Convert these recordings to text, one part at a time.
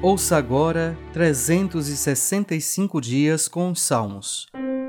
Ouça agora 365 dias com os Salmos.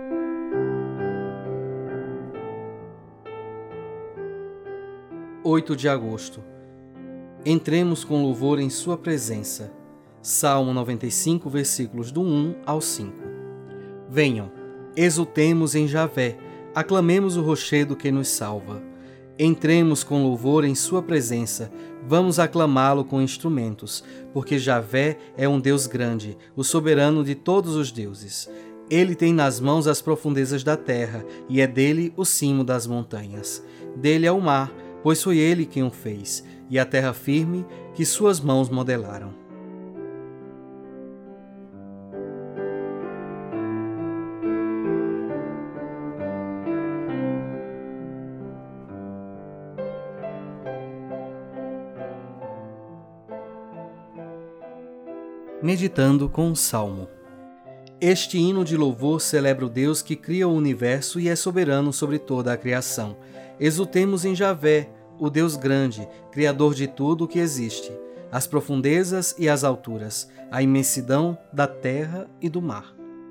(8 de agosto). Entremos com louvor em sua presença. Salmo 95, versículos do 1 ao 5. Venham, exultemos em Javé, aclamemos o rochedo que nos salva. Entremos com louvor em sua presença, vamos aclamá-lo com instrumentos, porque Javé é um Deus grande, o soberano de todos os deuses. Ele tem nas mãos as profundezas da terra, e é dele o cimo das montanhas. Dele é o mar, pois foi ele quem o fez, e a terra firme que suas mãos modelaram. Meditando com o Salmo. Este hino de louvor celebra o Deus que cria o universo e é soberano sobre toda a criação. Exultemos em Javé, o Deus grande, criador de tudo o que existe, as profundezas e as alturas, a imensidão da terra e do mar.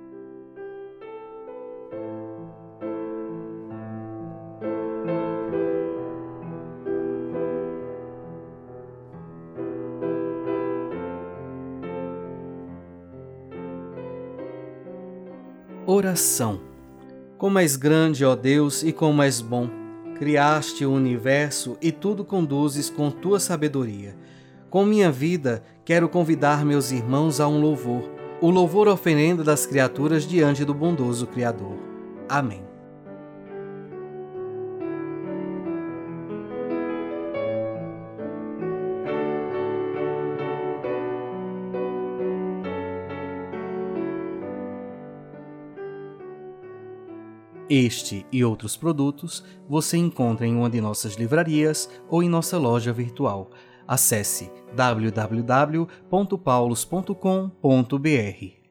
Oração. Como és grande, ó Deus, e como és bom! Criaste o universo e tudo conduzes com tua sabedoria. Com minha vida, quero convidar meus irmãos a um louvor, o louvor oferenda das criaturas diante do bondoso Criador. Amém. Este e outros produtos você encontra em uma de nossas livrarias ou em nossa loja virtual. Acesse www.paulos.com.br.